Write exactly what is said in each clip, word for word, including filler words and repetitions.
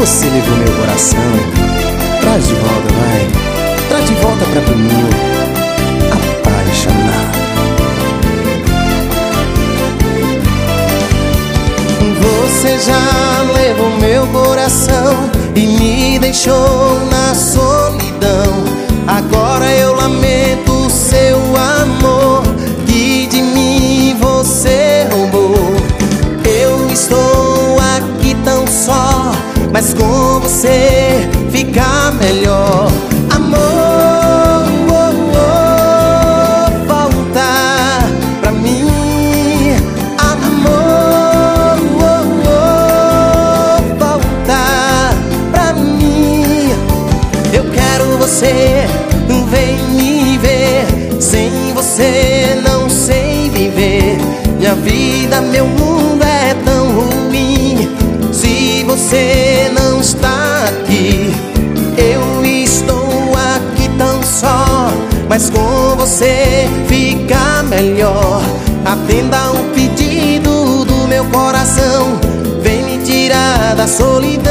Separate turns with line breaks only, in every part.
Você levou meu coração. Traz de volta, vai. Traz de volta pra Bruninho, apaixonado. Você já levou meu coração e me deixou na solidão. Agora eu lamento o seu amor que de mim você roubou. Eu estou aqui tão só, mas com você fica melhor. Amor, oh, oh, volta pra mim. Amor, oh, oh, volta pra mim. Eu quero você, vem me ver. Sem você não sei viver. Minha vida, meu mundo é tão ruim. Se você não está aqui, eu estou aqui tão só, mas com você fica melhor. Atenda um pedido do meu coração, vem me tirar da solidão.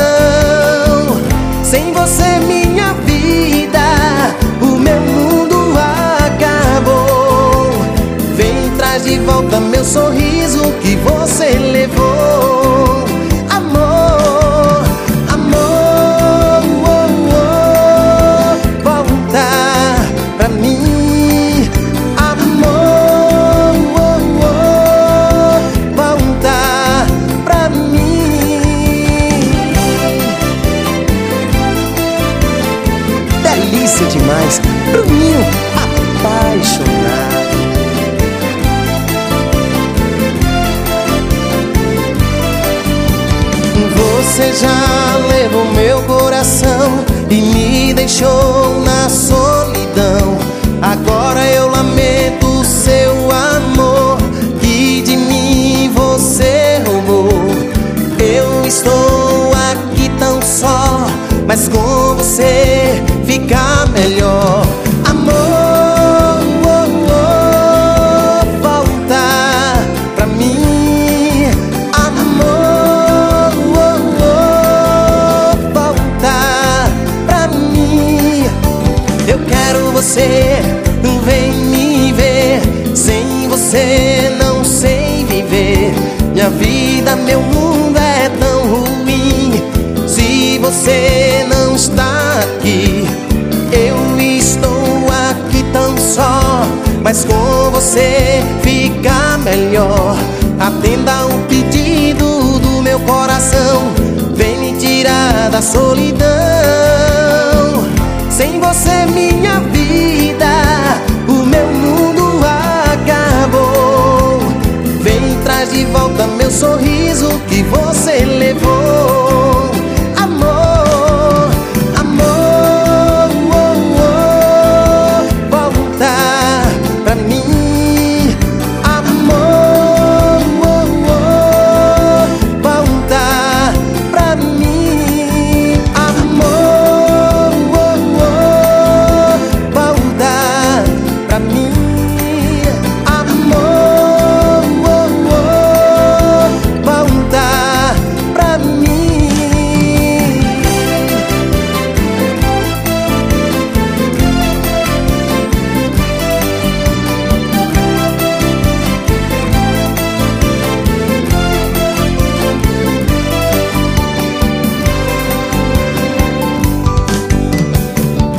Sem você minha vida, o meu mundo acabou. Vem, traz de volta meu sorriso que você levou. Amor, amor, oh, oh, volta pra mim. Amor, oh, oh, volta pra mim. Delícia demais, Bruninho apaixonado. Você já levou meu coração e me deixou na solidão. Agora eu lamento o seu amor que de mim você roubou. Eu estou aqui tão só, mas com você fica melhor. Amor, oh, oh, volta pra mim. Amor, oh, oh, volta pra mim. Eu quero você, vem me ver. Sem você não sei viver. Minha vida, meu mundo é tão ruim. Se você não está aqui, eu estou aqui tão só, mas com você fica melhor. Atenda um pedido do meu coração, vem me tirar da solidão. Sem você minha vida, o meu mundo acabou. Vem, traz de volta meu sorriso que você levou.